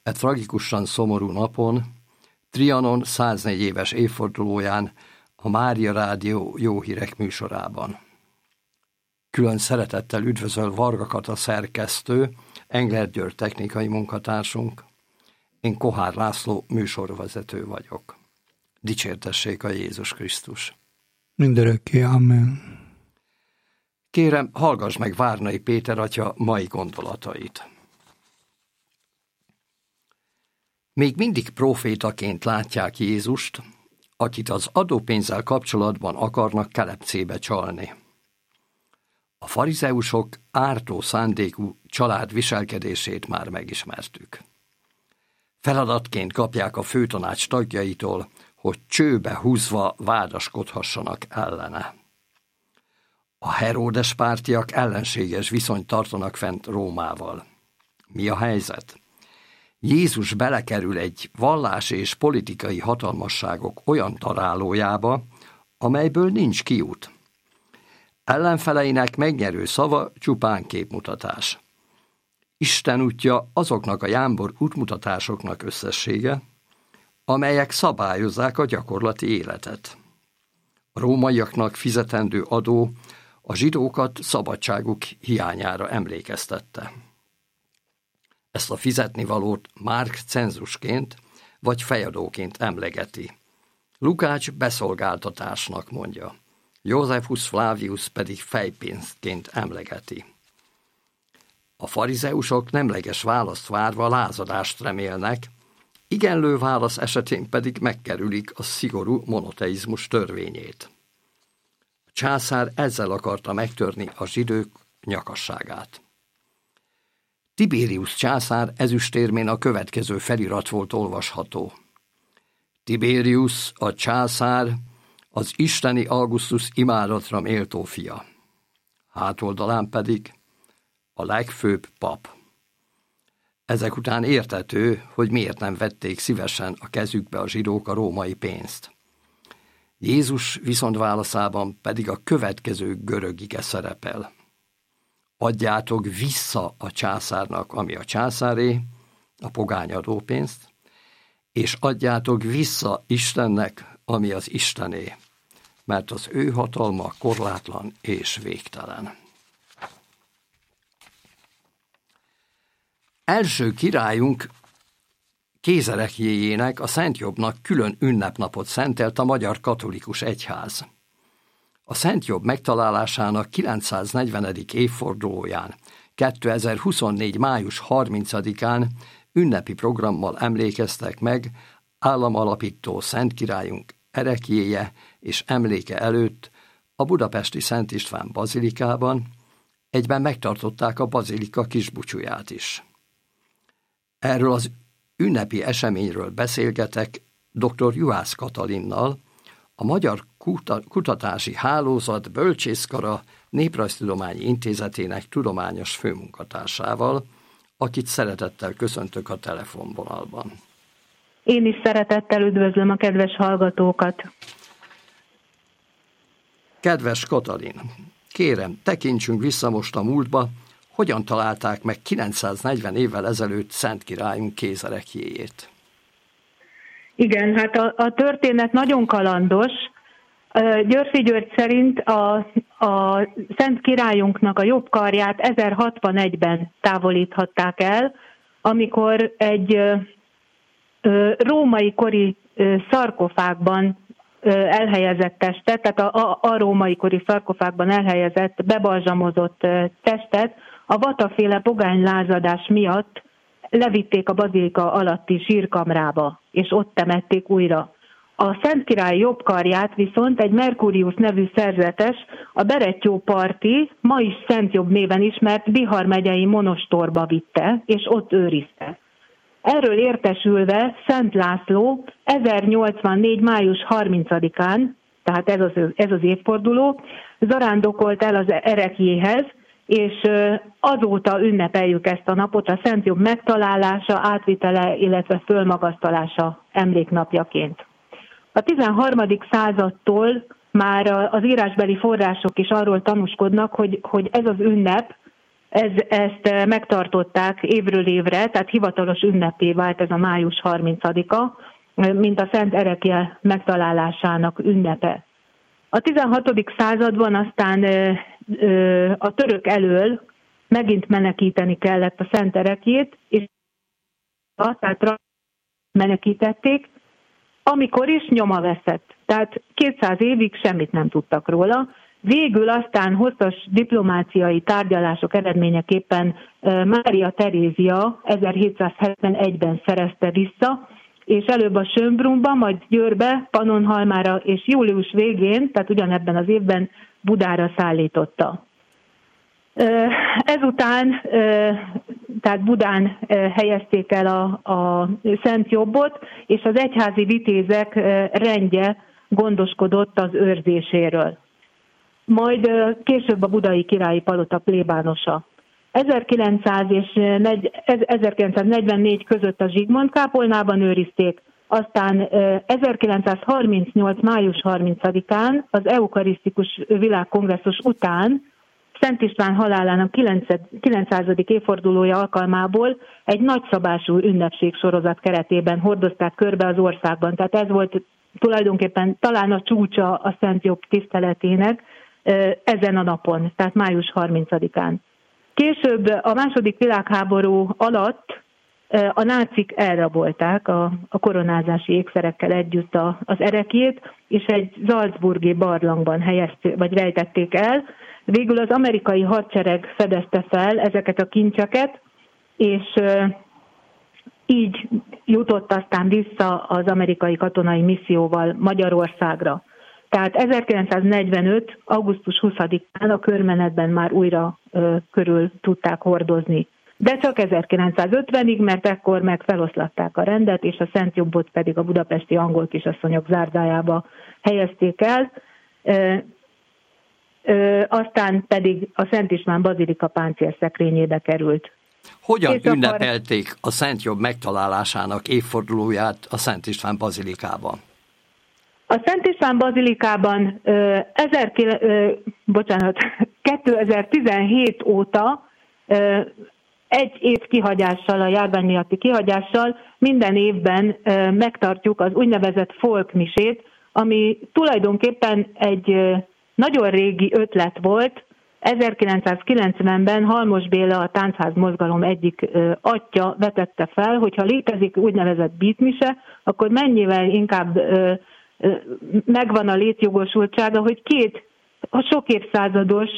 E tragikusan szomorú napon, Trianon 104 éves évfordulóján a Mária Rádió Jó Hírek műsorában. Külön szeretettel üdvözöl Varga Kata szerkesztő, Engler György technikai munkatársunk, én Kohár László műsorvezető vagyok. Dicsértessék a Jézus Krisztus! Mindörökké, amen. Kérem, hallgass meg Várnai Péter atya mai gondolatait. Még mindig prófétaként látják Jézust, akit az adópénzzel kapcsolatban akarnak kelepcébe csalni. A farizeusok ártó szándékú család viselkedését már megismertük. Feladatként kapják a főtanács tagjaitól, hogy csőbe húzva vádaskodhassanak ellene. A Heródes pártiak ellenséges viszonyt tartanak fent Rómával. Mi a helyzet? Jézus belekerül egy vallási és politikai hatalmasságok olyan találójába, amelyből nincs kiút. Ellenfeleinek megnyerő szava csupán képmutatás. Isten útja azoknak a jámbor útmutatásoknak összessége, amelyek szabályozzák a gyakorlati életet. A rómaiaknak fizetendő adó a zsidókat szabadságuk hiányára emlékeztette. Ezt a fizetnivalót Márk cenzusként vagy fejadóként emlegeti. Lukács beszolgáltatásnak mondja, Józsefus Flavius pedig fejpénzként emlegeti. A farizeusok nemleges választ várva lázadást remélnek, igenlő válasz esetén pedig megkerülik a szigorú monoteizmus törvényét. A császár ezzel akarta megtörni a zsidók nyakasságát. Tiberius császár ezüstérmén a következő felirat volt olvasható. Tiberius, a császár, az isteni Augustus imádatra méltó fia. Hátoldalán pedig a legfőbb pap. Ezek után érthető, hogy miért nem vették szívesen a kezükbe a zsidók a római pénzt. Jézus viszontválaszában pedig a következő görög ige szerepel. Adjátok vissza a császárnak, ami a császáré, a pogány adópénzt, és adjátok vissza Istennek, ami az Istené, mert az ő hatalma korlátlan és végtelen. Első királyunk Kézerekjéjének, a Szent Jobbnak külön ünnepnapot szentelt a Magyar Katolikus Egyház. A Szent Jobb megtalálásának 940. évfordulóján, 2024. május 30-án ünnepi programmal emlékeztek meg államalapító Szent Királyunk ereklyéje és emléke előtt a budapesti Szent István bazilikában, egyben megtartották a bazilika kisbúcsúját is. Erről az ünnepi eseményről beszélgetek dr. Juhász Katalinnal, a Magyar Kutatási Hálózat Bölcsészkara Néprajztudományi Intézetének tudományos főmunkatársával, akit szeretettel köszöntök a telefonvonalban. Én is szeretettel üdvözlöm a kedves hallgatókat. Kedves Katalin, kérem, tekintsünk vissza most a múltba, hogyan találták meg 940 évvel ezelőtt Szent Királyunk Kézerekjéjét? Igen, hát a történet nagyon kalandos. Györffy György szerint a Szent Királyunknak a jobb karját 1061-ben távolíthatták el, amikor egy római kori szarkofágban elhelyezett testet, tehát a római kori szarkofágban elhelyezett, bebalzsamozott testet a vataféle pogánylázadás miatt levitték a bazilika alatti zsírkamrába, és ott temették újra. A Szent Király jobb karját viszont egy Merkurius nevű szerzetes a Berettyóparti, ma is Szent Jobb néven ismert Bihar megyei monostorba vitte, és ott őrizte. Erről értesülve Szent László 1084. május 30-án, tehát ez az évforduló, zarándokolt el az ereklyéhez, és azóta ünnepeljük ezt a napot a Szent Jobb megtalálása, átvitele, illetve fölmagasztalása emléknapjaként. A 13. századtól már az írásbeli források is arról tanúskodnak, hogy ez az ünnep ezt megtartották évről évre, tehát hivatalos ünnepé vált ez a május 30-a, mint a Szent Erekje megtalálásának ünnepe. A 16. században aztán a török elől megint menekíteni kellett a Szent Erekjét, és tehát menekítették, amikor is nyoma veszett. Tehát 200 évig semmit nem tudtak róla. Végül aztán hosszas diplomáciai tárgyalások eredményeképpen Mária Terézia 1771-ben szerezte vissza, és előbb a Schönbrunnba, majd Győrbe, Pannonhalmára, és július végén, tehát ugyanebben az évben Budára szállította. Ezután, tehát Budán helyezték el a Szent Jobbot, és az egyházi vitézek rendje gondoskodott az őrzéséről. Majd később a budai királyi palota plébánosa. 1900 és 1944 között a Zsigmond-kápolnában őrizték, aztán 1938. május 30-án az eukarisztikus világkongresszus után Szent István halálának 900. évfordulója alkalmából egy nagyszabású ünnepségsorozat keretében hordozták körbe az országban. Tehát ez volt tulajdonképpen talán a csúcsa a Szent Jobb tiszteletének ezen a napon, tehát május 30-án. Később a II. Világháború alatt a nácik elrabolták a koronázási ékszerekkel együtt az erekjét, és egy salzburgi barlangban rejtették el. Végül az amerikai hadsereg fedezte fel ezeket a kincseket, és így jutott aztán vissza az amerikai katonai misszióval Magyarországra. Tehát 1945. augusztus 20-án a körmenetben már újra körül tudták hordozni. De csak 1950-ig, mert ekkor meg feloszlatták a rendet, és a Szent Jobbot pedig a budapesti angol kisasszonyok zárdájába helyezték el. Aztán pedig a Szent István bazilika páncélszekrényébe került. Hogyan ünnepelték a Szent Jobb megtalálásának évfordulóját a Szent István bazilikában? A Szent István bazilikában 2017 óta egy év kihagyással, a járvány miatti kihagyással minden évben megtartjuk az úgynevezett folkmisét, ami tulajdonképpen egy nagyon régi ötlet volt. 1990-ben Halmos Béla, a Táncház mozgalom egyik atya vetette fel, hogyha létezik úgynevezett beatmise, akkor mennyivel inkább megvan a létjogosultsága, hogy a sok évszázados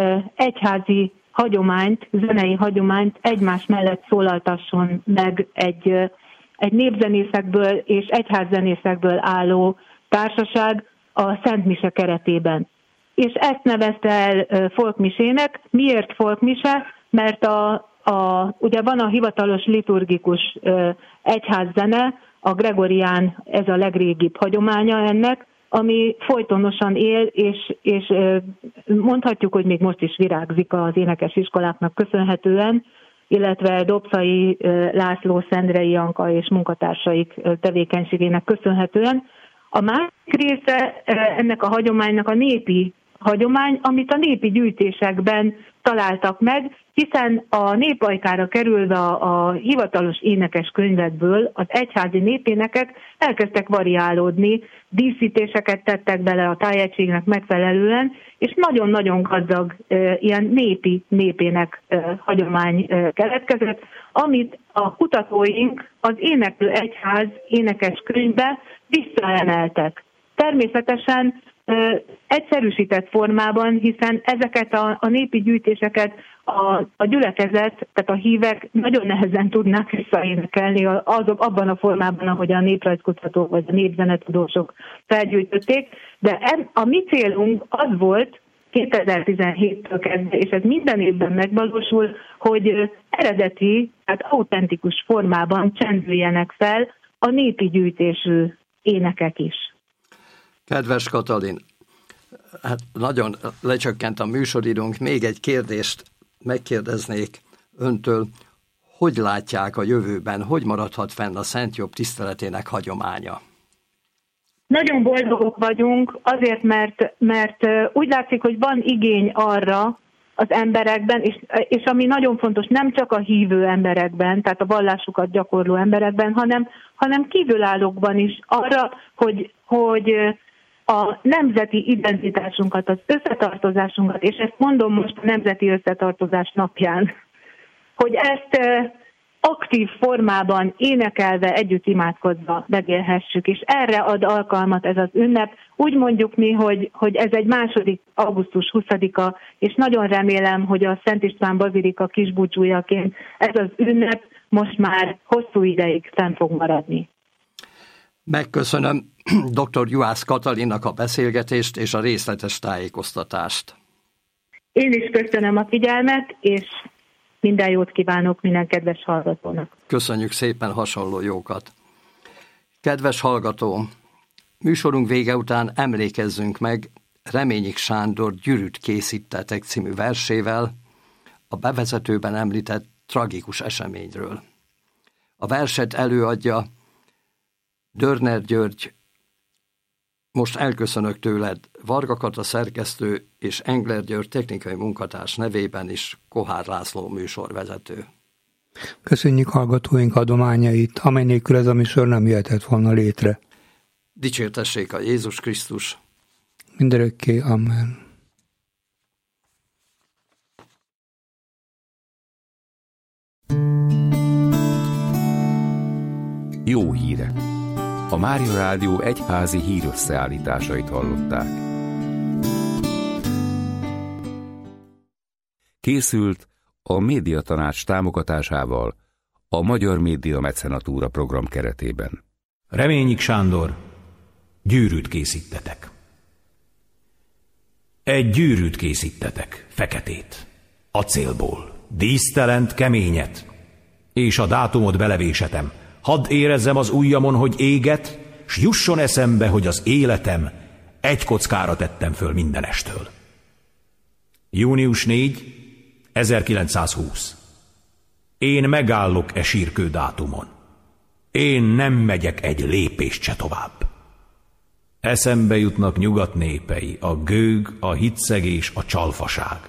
egyházi hagyományt, zenei hagyományt egymás mellett szólaltasson meg egy népzenészekből és egyházzenészekből álló társaság a Szent Mise keretében. És ezt nevezte el folkmisének. Miért folkmise? Mert ugye van a hivatalos liturgikus egyházzene, a gregorián, ez a legrégibb hagyománya ennek, ami folytonosan él, és mondhatjuk, hogy még most is virágzik az énekesiskoláknak köszönhetően, illetve Dobszai László, Szendrei Janka és munkatársaik tevékenységének köszönhetően. A másik része ennek a hagyománynak a népi hagyomány, amit a népi gyűjtésekben találtak meg, hiszen a népajkára kerülve a hivatalos énekes könyvekből az egyházi népénekek elkezdtek variálódni, díszítéseket tettek bele a tájegységnek megfelelően, és nagyon-nagyon gazdag ilyen népi népének hagyomány keletkezett, amit a kutatóink az Éneklő Egyház énekes könyvbe visszaemeltek. Természetesen egyszerűsített formában, hiszen ezeket a népi gyűjtéseket a gyülekezet, tehát a hívek nagyon nehezen tudnák visszaénekelni abban a formában, ahogy a néprajzkutatók vagy a népzenetudósok felgyűjtötték, de a mi célunk az volt 2017-től kezdve, és ez minden évben megvalósul, hogy eredeti, tehát autentikus formában csendüljenek fel a népi gyűjtésű énekek is. Kedves Katalin, hát nagyon lecsökkent a műsoridőnk, még egy kérdést megkérdeznék öntől, hogy látják a jövőben, hogy maradhat fenn a Szent Jobb tiszteletének hagyománya? Nagyon boldogok vagyunk azért, mert úgy látszik, hogy van igény arra, az emberekben, és ami nagyon fontos, nem csak a hívő emberekben, tehát a vallásukat gyakorló emberekben, hanem kívülállókban is arra, hogy a nemzeti identitásunkat, az összetartozásunkat, és ezt mondom most a Nemzeti Összetartozás napján, hogy ezt aktív formában énekelve, együtt imádkozva megélhessük, és erre ad alkalmat ez az ünnep. Úgy mondjuk mi, hogy ez egy 2. augusztus 20-a, és nagyon remélem, hogy a Szent István Bazilika kisbúcsújaként ez az ünnep most már hosszú ideig fenn fog maradni. Megköszönöm dr. Juhász Katalinnak a beszélgetést és a részletes tájékoztatást. Én is köszönöm a figyelmet, és minden jót kívánok minden kedves hallgatónak. Köszönjük szépen, hasonló jókat. Kedves hallgató, műsorunk vége után emlékezzünk meg Reményik Sándor Gyűrűt készítetek című versével a bevezetőben említett tragikus eseményről. A verset előadja Dörner György. Most elköszönök tőled, Varga Kata szerkesztő és Engler György technikai munkatárs nevében is, Kohár László műsorvezető. Köszönjük hallgatóink adományait, amely nélkül ez a műsor nem jöhetett volna létre. Dicsértessék a Jézus Krisztus. Mindörökké, amen. Jó hírek! A Mária Rádió egyházi hírösszeállításait hallották. Készült a Médiatanács támogatásával a Magyar Média Mecenatúra program keretében. Reményik Sándor, gyűrűt készítetek. Egy gyűrűt készítetek, feketét, acélból, dísztelent, keményet, és a dátumot belevésetem. Hadd érezzem az ujjamon, hogy éget, s jusson eszembe, hogy az életem egy kockára tettem föl mindenestől. Június 4, 1920. Én megállok e sírkő dátumon. Én nem megyek egy lépést se tovább. Eszembe jutnak nyugat népei, a gőg, a hitszegés, a csalfaság.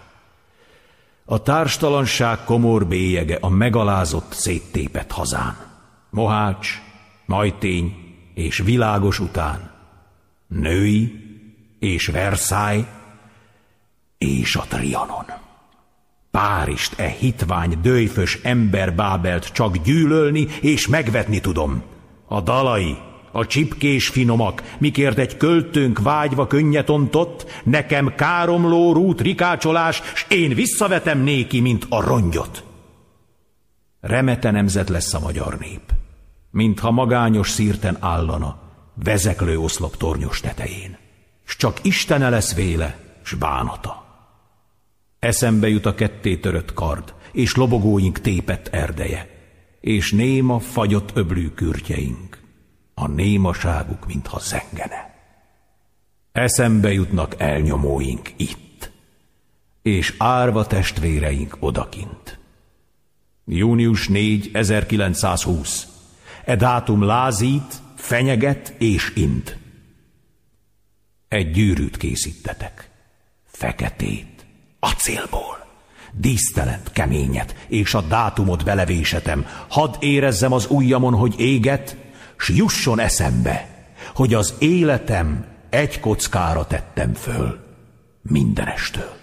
A társtalanság komor bélyege, a megalázott, széttépett hazán. Mohács, Majtény és Világos után, Női és Versailles és a Trianon. Párizst, e hitvány, döjfös emberbábelt csak gyűlölni és megvetni tudom. A dalai, a csipkés finomak, mikért egy költőnk vágyva könnyet ontott, nekem káromló rút rikácsolás, s én visszavetem néki, mint a rongyot. Remete nemzet lesz a magyar nép, mintha magányos szírten állana, vezeklő oszlop tornyos tetején, s csak Istene lesz véle, s bánata. Eszembe jut a ketté törött kard, és lobogóink tépett erdeje, és néma fagyott öblű kürtjeink, a némaságuk, mintha zengene. Eszembe jutnak elnyomóink itt, és árva testvéreink odakint. Június 4, 1920. E dátum lázít, fenyeget és int. Egy gyűrűt készítetek, feketét, acélból, dísztelent, keményet, és a dátumot belevésetem. Hadd érezzem az ujjamon, hogy éget, s jusson eszembe, hogy az életem egy kockára tettem föl mindenestől.